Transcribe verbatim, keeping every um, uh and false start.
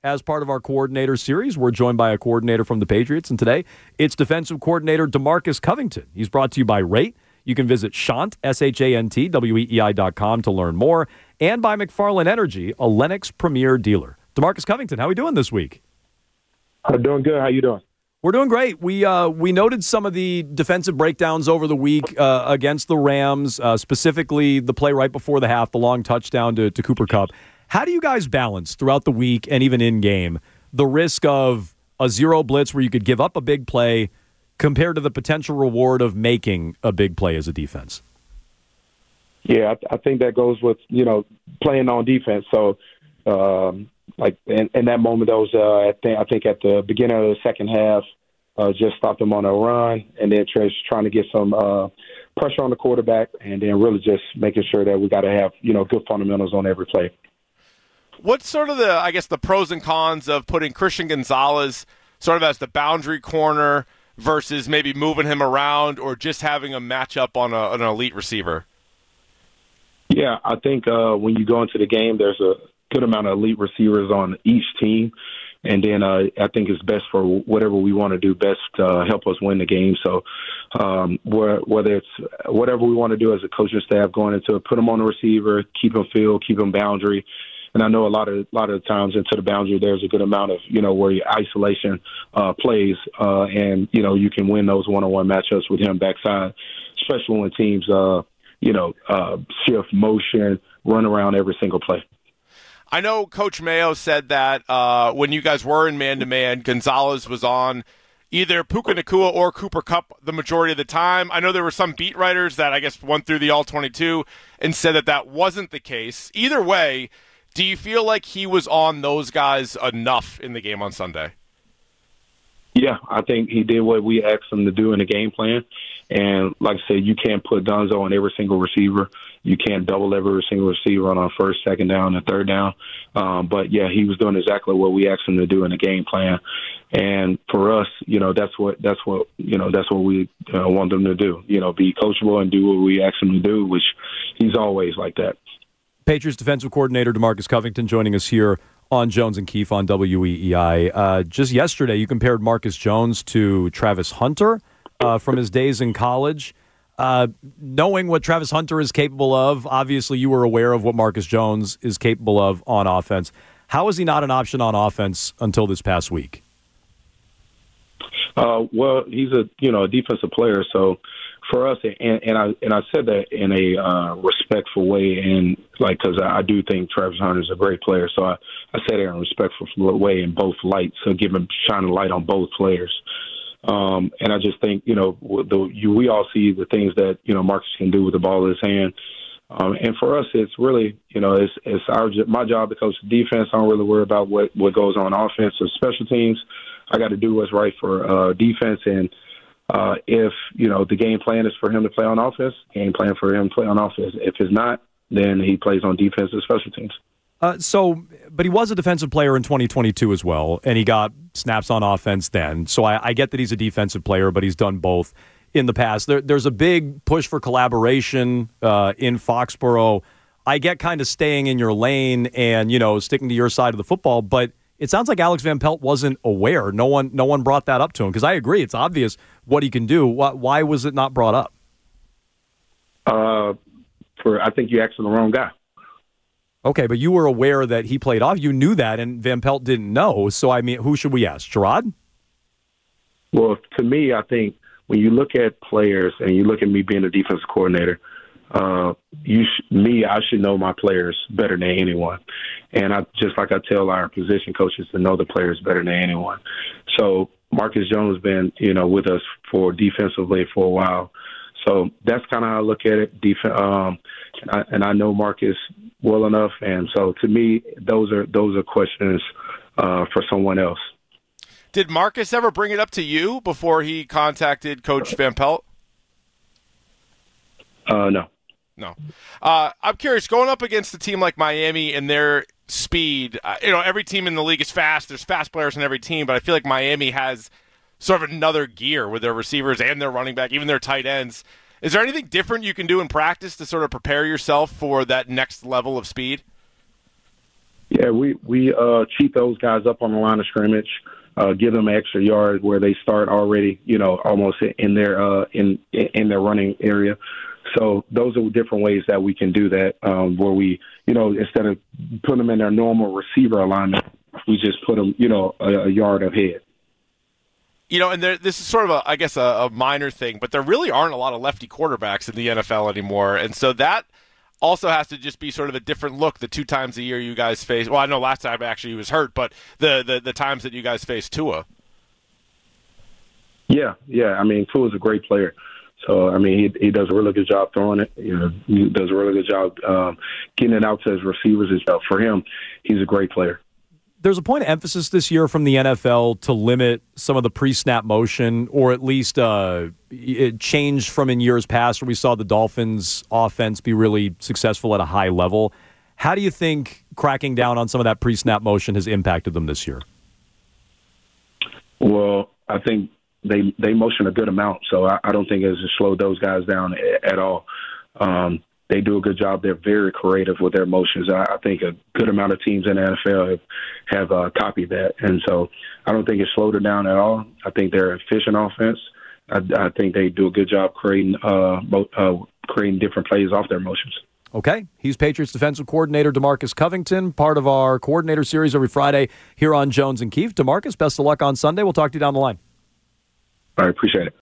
as part of our coordinator series. We're joined by a coordinator from the Patriots, and today it's defensive coordinator DeMarcus Covington. He's brought to you by Rate. You can visit Shant, S H A N T, W E E I dot com to learn more, and by McFarland Energy, a Lennox Premier dealer. DeMarcus Covington, how are we doing this week? I'm doing good. How you doing? We're doing great. We uh, we noted some of the defensive breakdowns over the week uh, against the Rams, uh, specifically the play right before the half, the long touchdown to, to Cooper Kupp. How do you guys balance throughout the week and even in-game the risk of a zero blitz where you could give up a big play compared to the potential reward of making a big play as a defense? Yeah, I, I think that goes with, you know, playing on defense. So, um, like in, in that moment, those uh, I think I think at the beginning of the second half, uh, just stopped them on a run, and then just trying to get some uh, pressure on the quarterback, and then really just making sure that we got to have, you know, good fundamentals on every play. What's sort of the, I guess, the pros and cons of putting Christian Gonzalez sort of as the boundary corner versus maybe moving him around or just having a matchup on a, an elite receiver? Yeah, I think uh, when you go into the game, there's a good amount of elite receivers on each team. And then uh, I think it's best for whatever we want to do best to uh, help us win the game. So um, whether it's whatever we want to do as a coaching staff going into it, put them on the receiver, keep them field, keep them boundary. And I know a lot of a lot of the times into the boundary, there's a good amount of, you know, where your isolation uh, plays, uh, and, you know, you can win those one-on-one matchups with him backside, especially when teams, uh, you know, uh, shift motion, run around every single play. I know Coach Mayo said that uh, when you guys were in man-to-man, Gonzalez was on either Puka Nacua or Cooper Kupp the majority of the time. I know there were some beat writers that I guess went through the all twenty-two and said that that wasn't the case. Either way, do you feel like he was on those guys enough in the game on Sunday? Yeah, I think he did what we asked him to do in the game plan. And like I said, you can't put Donzo on every single receiver. You can't double every single receiver on our first, second down, and third down. Um, but, yeah, he was doing exactly what we asked him to do in the game plan. And for us, you know, that's what that's what you know that's what we uh, want them to do. You know, be coachable and do what we ask him to do, which he's always like that. Patriots defensive coordinator DeMarcus Covington joining us here on Jones and Keefe on W E E I. Uh, just yesterday, you compared Marcus Jones to Travis Hunter uh, from his days in college. Uh, knowing what Travis Hunter is capable of, obviously you were aware of what Marcus Jones is capable of on offense. How is he not an option on offense until this past week? Uh, well, he's a you know a defensive player, so for us, and, and I and I said that in a uh, respectful way, and like because I, I do think Travis Hunter is a great player, so I, I said it in a respectful way in both lights, so give him shine a light on both players. Um, and I just think you know the, you, we all see the things that you know Marcus can do with the ball in his hand, um, and for us, it's really you know it's it's our my job to coach the defense. I don't really worry about what what goes on offense or special teams. I got to do what's right for uh, defense, and uh, if you know the game plan is for him to play on offense, game plan for him to play on offense. If it's not, then he plays on defense and special teams. Uh, so, but he was a defensive player in twenty twenty-two as well, and he got snaps on offense then. So I, I get that he's a defensive player, but he's done both in the past. There, there's a big push for collaboration uh, in Foxborough. I get kind of staying in your lane and you know sticking to your side of the football, but it sounds like Alex Van Pelt wasn't aware. No one, no one brought that up to him because I agree, it's obvious what he can do. Why, why was it not brought up? Uh, for I think you asked the wrong guy. Okay, but you were aware that he played off. You knew that, and Van Pelt didn't know. So, I mean, who should we ask? Gerard? Well, to me, I think when you look at players and you look at me being a defensive coordinator, uh, you sh- me, I should know my players better than anyone. And I just like I tell our position coaches to know the players better than anyone. So Marcus Jones has been, you know, with us for defensively for a while. So that's kind of how I look at it. Def- um, and, I, and I know Marcus well enough, and so to me, those are those are questions uh, for someone else. Did Marcus ever bring it up to you before he contacted Coach Van Pelt? Uh, no. No. Uh, I'm curious, going up against a team like Miami and their speed, uh, you know, every team in the league is fast. There's fast players in every team, but I feel like Miami has sort of another gear with their receivers and their running back, even their tight ends. Is there anything different you can do in practice to sort of prepare yourself for that next level of speed? Yeah, we we uh, cheat those guys up on the line of scrimmage, uh, give them extra yards where they start already, you know, almost in their uh, in in their running area. So those are different ways that we can do that, um, where we, you know, instead of putting them in their normal receiver alignment, we just put them, you know, a, a yard ahead. You know, and there, this is sort of, a, I guess, a, a minor thing, but there really aren't a lot of lefty quarterbacks in the N F L anymore. And so that also has to just be sort of a different look the two times a year you guys face. Well, I know last time actually he was hurt, but the, the, the times that you guys face Tua. Yeah, yeah. I mean, Tua's a great player. So, I mean, he he does a really good job throwing it. You know, he does a really good job um, getting it out to his receivers as well. For him, he's a great player. There's a point of emphasis this year from the N F L to limit some of the pre-snap motion, or at least uh, it changed from in years past where we saw the Dolphins' offense be really successful at a high level. How do you think cracking down on some of that pre-snap motion has impacted them this year? Well, I think they they motion a good amount, so I, I don't think it's slowed those guys down at, at all. Um, they do a good job. They're very creative with their motions. I, I think a good amount of teams in the N F L have, have uh, copied that, and so I don't think it slowed it down at all. I think they're an efficient offense. I, I think they do a good job creating uh, both, uh, creating different plays off their motions. Okay. He's Patriots defensive coordinator DeMarcus Covington, part of our coordinator series every Friday here on Jones and Keefe. DeMarcus, best of luck on Sunday. We'll talk to you down the line. All right, appreciate it.